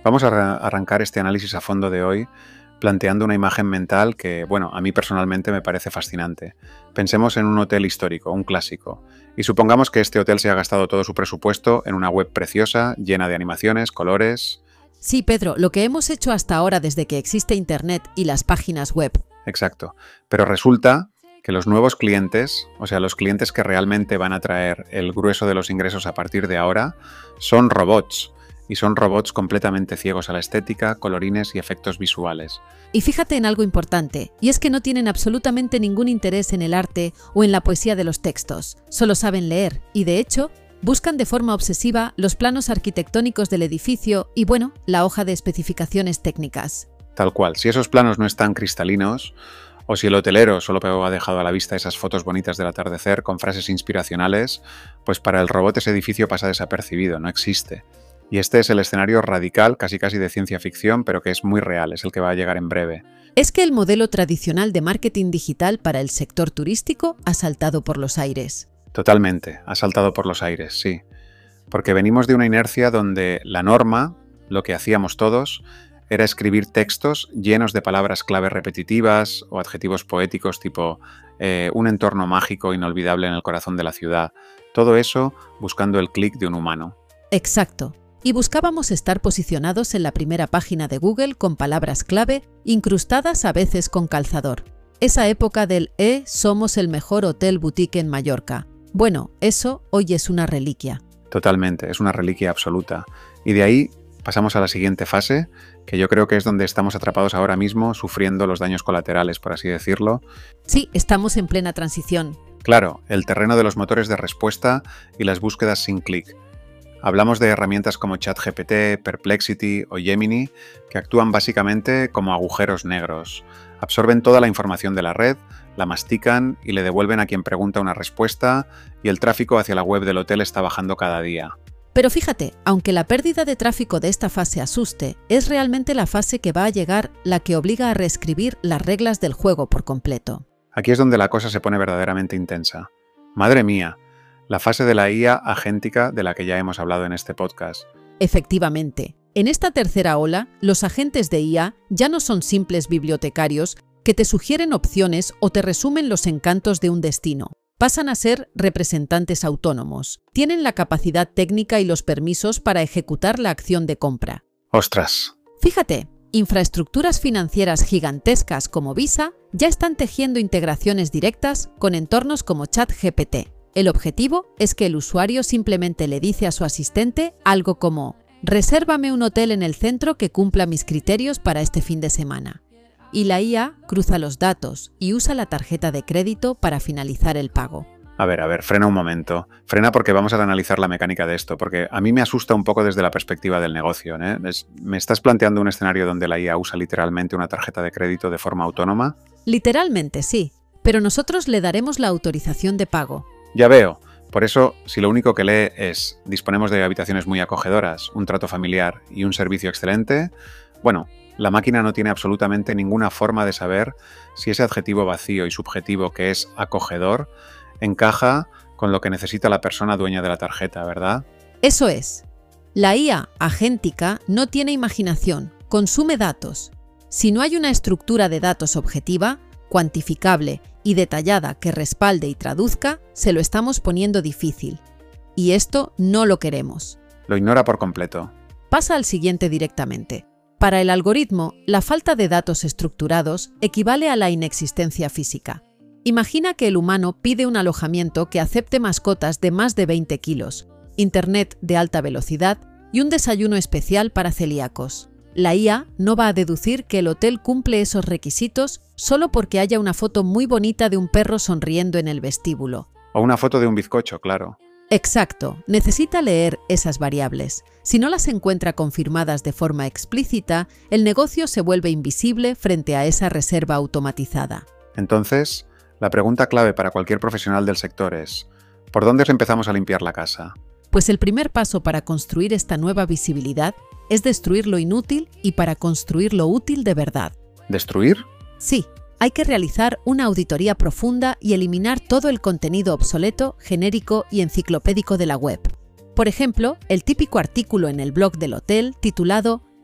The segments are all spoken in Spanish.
Vamos a arrancar este análisis a fondo de hoy planteando una imagen mental que, bueno, a mí personalmente me parece fascinante. Pensemos en un hotel histórico, un clásico, y supongamos que este hotel se ha gastado todo su presupuesto en una web preciosa, llena de animaciones, colores... Sí, Pedro, lo que hemos hecho hasta ahora desde que existe Internet y las páginas web. Exacto. Pero resulta que los nuevos clientes, o sea, los clientes que realmente van a traer el grueso de los ingresos a partir de ahora, son robots. Y son robots completamente ciegos a la estética, colorines y efectos visuales. Y fíjate en algo importante, y es que no tienen absolutamente ningún interés en el arte o en la poesía de los textos. Solo saben leer y, de hecho, buscan de forma obsesiva los planos arquitectónicos del edificio y, bueno, la hoja de especificaciones técnicas. Tal cual. Si esos planos no están cristalinos, o si el hotelero solo ha dejado a la vista esas fotos bonitas del atardecer con frases inspiracionales, pues para el robot ese edificio pasa desapercibido, no existe. Y este es el escenario radical, casi de ciencia ficción, pero que es muy real, es el que va a llegar en breve. Es que el modelo tradicional de marketing digital para el sector turístico ha saltado por los aires. Totalmente, ha saltado por los aires, sí. Porque venimos de una inercia donde la norma, lo que hacíamos todos, era escribir textos llenos de palabras clave repetitivas o adjetivos poéticos tipo un entorno mágico inolvidable en el corazón de la ciudad. Todo eso buscando el clic de un humano. Exacto. Y buscábamos estar posicionados en la primera página de Google con palabras clave incrustadas a veces con calzador. Esa época del somos el mejor hotel boutique en Mallorca. Bueno, eso hoy es una reliquia. Totalmente, es una reliquia absoluta. Y de ahí pasamos a la siguiente fase, que yo creo que es donde estamos atrapados ahora mismo, sufriendo los daños colaterales, por así decirlo. Sí, estamos en plena transición. Claro, el terreno de los motores de respuesta y las búsquedas sin clic. Hablamos de herramientas como ChatGPT, Perplexity o Gemini, que actúan básicamente como agujeros negros. Absorben toda la información de la red, la mastican y le devuelven a quien pregunta una respuesta, y el tráfico hacia la web del hotel está bajando cada día. Pero fíjate, aunque la pérdida de tráfico de esta fase asuste, es realmente la fase que va a llegar la que obliga a reescribir las reglas del juego por completo. Aquí es donde la cosa se pone verdaderamente intensa. ¡Madre mía! La fase de la IA agéntica de la que ya hemos hablado en este podcast. Efectivamente, en esta tercera ola, los agentes de IA ya no son simples bibliotecarios que te sugieren opciones o te resumen los encantos de un destino. Pasan a ser representantes autónomos. Tienen la capacidad técnica y los permisos para ejecutar la acción de compra. ¡Ostras! Fíjate, infraestructuras financieras gigantescas como Visa ya están tejiendo integraciones directas con entornos como ChatGPT. El objetivo es que el usuario simplemente le dice a su asistente algo como «Resérvame un hotel en el centro que cumpla mis criterios para este fin de semana». Y la IA cruza los datos y usa la tarjeta de crédito para finalizar el pago. A ver, frena un momento. Frena porque vamos a analizar la mecánica de esto, porque a mí me asusta un poco desde la perspectiva del negocio, ¿eh? ¿Me estás planteando un escenario donde la IA usa literalmente una tarjeta de crédito de forma autónoma? Literalmente sí, pero nosotros le daremos la autorización de pago. Ya veo. Por eso, si lo único que lee es disponemos de habitaciones muy acogedoras, un trato familiar y un servicio excelente, bueno, la máquina no tiene absolutamente ninguna forma de saber si ese adjetivo vacío y subjetivo que es acogedor encaja con lo que necesita la persona dueña de la tarjeta, ¿verdad? Eso es. La IA agéntica no tiene imaginación, consume datos. Si no hay una estructura de datos objetiva, cuantificable y detallada que respalde y traduzca, se lo estamos poniendo difícil. Y esto no lo queremos. Lo ignora por completo. Pasa al siguiente directamente. Para el algoritmo, la falta de datos estructurados equivale a la inexistencia física. Imagina que el humano pide un alojamiento que acepte mascotas de más de 20 kilos, internet de alta velocidad y un desayuno especial para celíacos. La IA no va a deducir que el hotel cumple esos requisitos solo porque haya una foto muy bonita de un perro sonriendo en el vestíbulo. O una foto de un bizcocho, claro. Exacto, necesita leer esas variables. Si no las encuentra confirmadas de forma explícita, el negocio se vuelve invisible frente a esa reserva automatizada. Entonces, la pregunta clave para cualquier profesional del sector es ¿por dónde empezamos a limpiar la casa? Pues el primer paso para construir esta nueva visibilidad es destruir lo inútil y para construir lo útil de verdad. ¿Destruir? Sí, hay que realizar una auditoría profunda y eliminar todo el contenido obsoleto, genérico y enciclopédico de la web. Por ejemplo, el típico artículo en el blog del hotel titulado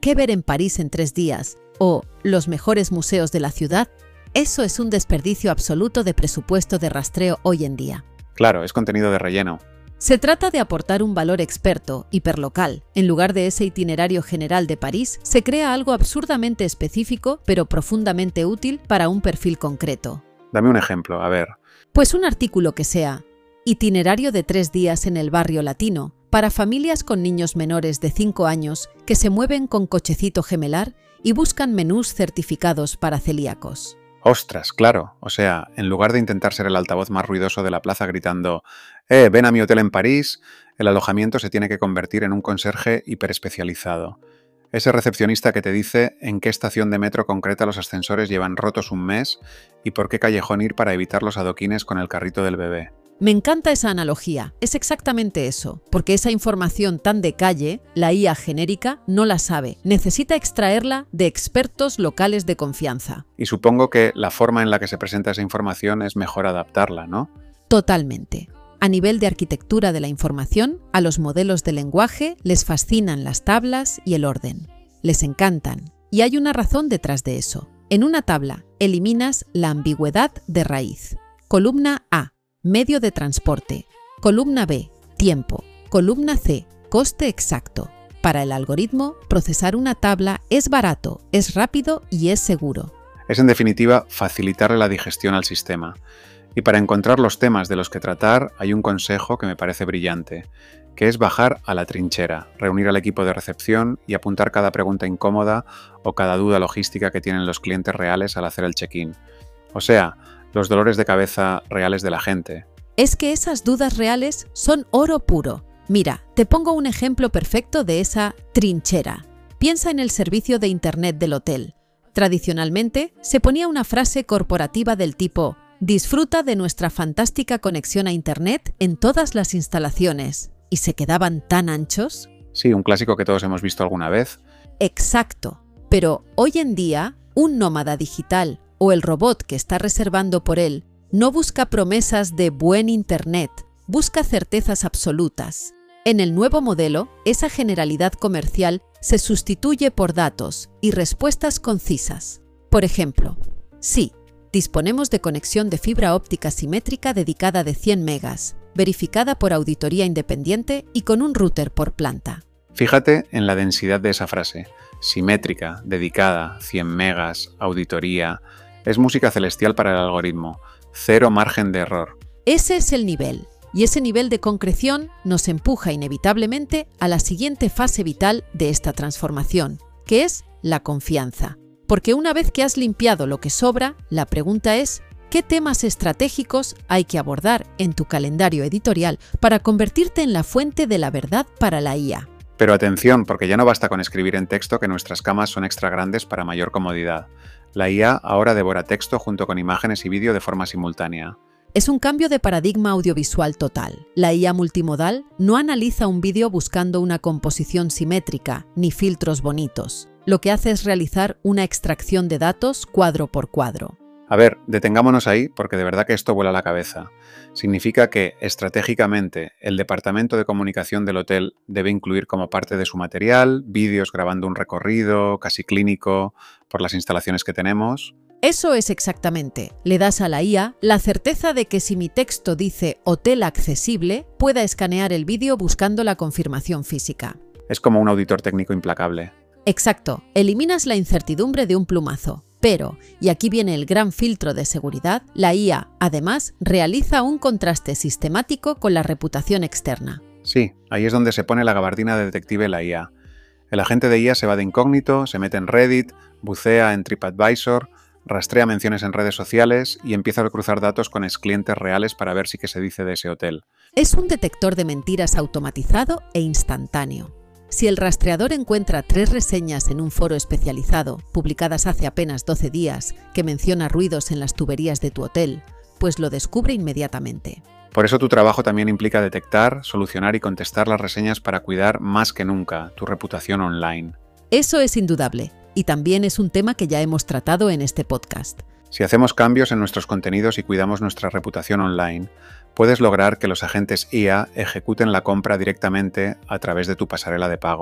qué ver en París en 3 días o los mejores museos de la ciudad, eso es un desperdicio absoluto de presupuesto de rastreo hoy en día. Claro, es contenido de relleno. Se trata de aportar un valor experto, hiperlocal. En lugar de ese itinerario general de París, se crea algo absurdamente específico, pero profundamente útil para un perfil concreto. Dame un ejemplo, a ver. Pues un artículo que sea itinerario de 3 días en el barrio latino, para familias con niños menores de 5 años que se mueven con cochecito gemelar y buscan menús certificados para celíacos. ¡Ostras, claro! O sea, en lugar de intentar ser el altavoz más ruidoso de la plaza gritando ven a mi hotel en París, el alojamiento se tiene que convertir en un conserje hiperespecializado. Ese recepcionista que te dice en qué estación de metro concreta los ascensores llevan rotos un mes y por qué callejón ir para evitar los adoquines con el carrito del bebé. Me encanta esa analogía, es exactamente eso, porque esa información tan de calle, la IA genérica, no la sabe, necesita extraerla de expertos locales de confianza. Y supongo que la forma en la que se presenta esa información es mejor adaptarla, ¿no? Totalmente. A nivel de arquitectura de la información, a los modelos de lenguaje les fascinan las tablas y el orden. Les encantan, y hay una razón detrás de eso. En una tabla, eliminas la ambigüedad de raíz. Columna A, medio de transporte. Columna B, tiempo. Columna C, coste exacto. Para el algoritmo, procesar una tabla es barato, es rápido y es seguro. Es en definitiva facilitarle la digestión al sistema. Y para encontrar los temas de los que tratar hay un consejo que me parece brillante, que es bajar a la trinchera, reunir al equipo de recepción y apuntar cada pregunta incómoda o cada duda logística que tienen los clientes reales al hacer el check-in. O sea, los dolores de cabeza reales de la gente. Es que esas dudas reales son oro puro. Mira, te pongo un ejemplo perfecto de esa trinchera. Piensa en el servicio de Internet del hotel. Tradicionalmente, se ponía una frase corporativa del tipo «Disfruta de nuestra fantástica conexión a Internet en todas las instalaciones». ¿Y se quedaban tan anchos? Sí, un clásico que todos hemos visto alguna vez. Exacto. Pero hoy en día, un nómada digital o el robot que está reservando por él no busca promesas de buen Internet, busca certezas absolutas. En el nuevo modelo, esa generalidad comercial se sustituye por datos y respuestas concisas. Por ejemplo, sí, disponemos de conexión de fibra óptica simétrica dedicada de 100 megas, verificada por auditoría independiente y con un router por planta. Fíjate en la densidad de esa frase. Simétrica, dedicada, 100 megas, auditoría. Es música celestial para el algoritmo. Cero margen de error. Ese es el nivel. Y ese nivel de concreción nos empuja inevitablemente a la siguiente fase vital de esta transformación, que es la confianza. Porque una vez que has limpiado lo que sobra, la pregunta es ¿qué temas estratégicos hay que abordar en tu calendario editorial para convertirte en la fuente de la verdad para la IA? Pero atención, porque ya no basta con escribir en texto que nuestras camas son extra grandes para mayor comodidad. La IA ahora devora texto junto con imágenes y vídeo de forma simultánea. Es un cambio de paradigma audiovisual total. La IA multimodal no analiza un vídeo buscando una composición simétrica ni filtros bonitos. Lo que hace es realizar una extracción de datos cuadro por cuadro. A ver, detengámonos ahí porque de verdad que esto vuela la cabeza. Significa que, estratégicamente, el departamento de comunicación del hotel debe incluir como parte de su material vídeos grabando un recorrido casi clínico por las instalaciones que tenemos. Eso es exactamente. Le das a la IA la certeza de que si mi texto dice hotel accesible, pueda escanear el vídeo buscando la confirmación física. Es como un auditor técnico implacable. Exacto. Eliminas la incertidumbre de un plumazo. Pero, y aquí viene el gran filtro de seguridad, la IA, además, realiza un contraste sistemático con la reputación externa. Sí, ahí es donde se pone la gabardina de detective la IA. El agente de IA se va de incógnito, se mete en Reddit, bucea en TripAdvisor, rastrea menciones en redes sociales y empieza a cruzar datos con exclientes reales para ver si qué se dice de ese hotel. Es un detector de mentiras automatizado e instantáneo. Si el rastreador encuentra 3 reseñas en un foro especializado, publicadas hace apenas 12 días, que menciona ruidos en las tuberías de tu hotel, pues lo descubre inmediatamente. Por eso tu trabajo también implica detectar, solucionar y contestar las reseñas para cuidar más que nunca tu reputación online. Eso es indudable, y también es un tema que ya hemos tratado en este podcast. Si hacemos cambios en nuestros contenidos y cuidamos nuestra reputación online, puedes lograr que los agentes IA ejecuten la compra directamente a través de tu pasarela de pago.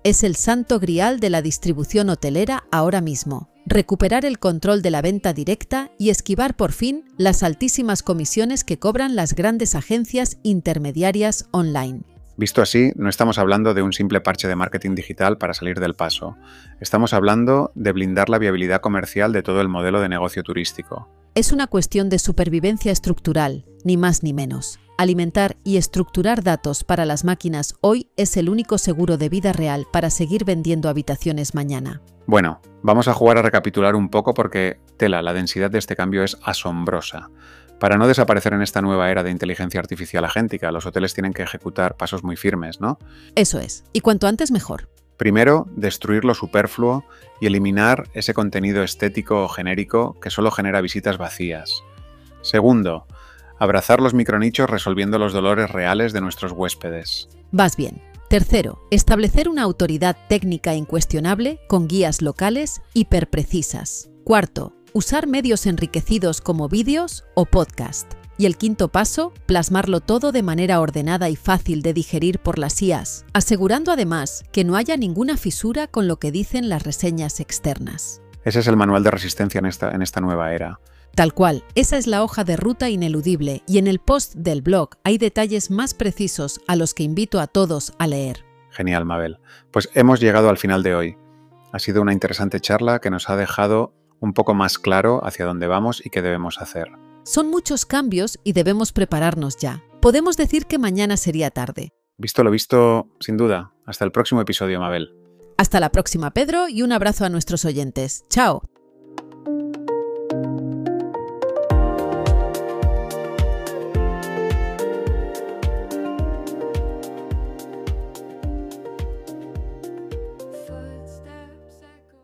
Es el santo grial de la distribución hotelera ahora mismo. Recuperar el control de la venta directa y esquivar por fin las altísimas comisiones que cobran las grandes agencias intermediarias online. Visto así, no estamos hablando de un simple parche de marketing digital para salir del paso. Estamos hablando de blindar la viabilidad comercial de todo el modelo de negocio turístico. Es una cuestión de supervivencia estructural, ni más ni menos. Alimentar y estructurar datos para las máquinas hoy es el único seguro de vida real para seguir vendiendo habitaciones mañana. Bueno, vamos a jugar a recapitular un poco porque, la densidad de este cambio es asombrosa. Para no desaparecer en esta nueva era de inteligencia artificial agéntica, los hoteles tienen que ejecutar pasos muy firmes, ¿no? Eso es, y cuanto antes mejor. Primero, destruir lo superfluo y eliminar ese contenido estético o genérico que solo genera visitas vacías. Segundo, abrazar los micronichos resolviendo los dolores reales de nuestros huéspedes. Vas bien. Tercero, establecer una autoridad técnica incuestionable con guías locales hiperprecisas. Cuarto, usar medios enriquecidos como vídeos o podcast. Y el quinto paso, plasmarlo todo de manera ordenada y fácil de digerir por las IAs, asegurando además que no haya ninguna fisura con lo que dicen las reseñas externas. Ese es el manual de resistencia en esta nueva era. Tal cual, esa es la hoja de ruta ineludible y en el post del blog hay detalles más precisos a los que invito a todos a leer. Genial, Mabel. Pues hemos llegado al final de hoy. Ha sido una interesante charla que nos ha dejado un poco más claro hacia dónde vamos y qué debemos hacer. Son muchos cambios y debemos prepararnos ya. Podemos decir que mañana sería tarde. Visto lo visto, sin duda. Hasta el próximo episodio, Mabel. Hasta la próxima, Pedro, y un abrazo a nuestros oyentes. ¡Chao!